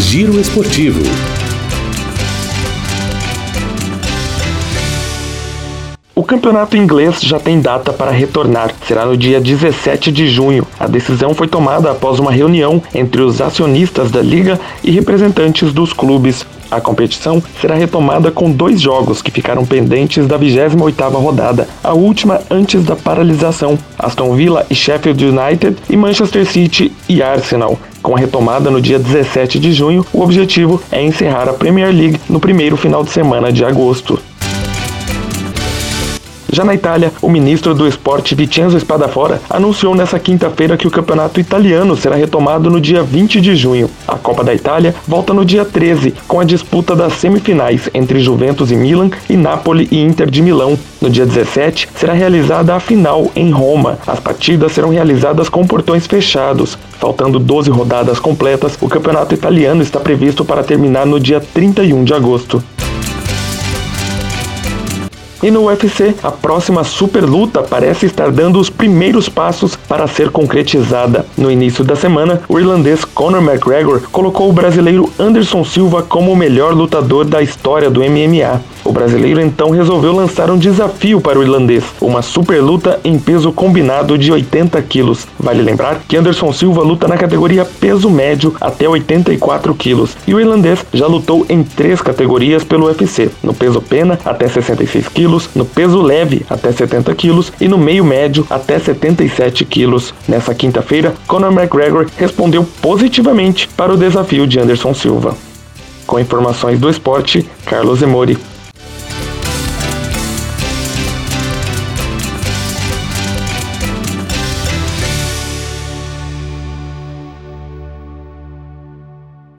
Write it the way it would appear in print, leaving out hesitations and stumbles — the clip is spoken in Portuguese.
Giro Esportivo. O campeonato inglês já tem data para retornar, será no dia 17 de junho. A decisão foi tomada após uma reunião entre os acionistas da liga e representantes dos clubes. A competição será retomada com 2 jogos que ficaram pendentes da 28ª rodada, a última antes da paralisação: Aston Villa e Sheffield United e Manchester City e Arsenal. Com a retomada no dia 17 de junho, o objetivo é encerrar a Premier League no primeiro final de semana de agosto. Já na Itália, o ministro do Esporte Vincenzo Spadafora anunciou nesta quinta-feira que o campeonato italiano será retomado no dia 20 de junho. A Copa da Itália volta no dia 13, com a disputa das semifinais entre Juventus e Milan e Napoli e Inter de Milão. No dia 17, será realizada a final em Roma. As partidas serão realizadas com portões fechados. Faltando 12 rodadas completas, o campeonato italiano está previsto para terminar no dia 31 de agosto. E no UFC, a próxima super luta parece estar dando os primeiros passos para ser concretizada. No início da semana, o irlandês Conor McGregor colocou o brasileiro Anderson Silva como o melhor lutador da história do MMA. O brasileiro então resolveu lançar um desafio para o irlandês, uma super luta em peso combinado de 80 quilos. Vale lembrar que Anderson Silva luta na categoria peso médio até 84 quilos, e o irlandês já lutou em 3 categorias pelo UFC, no peso pena até 66 quilos, no peso leve até 70 quilos e no meio médio até 77 quilos. Nessa quinta-feira, Conor McGregor respondeu positivamente para o desafio de Anderson Silva. Com informações do esporte, Carlos Emori.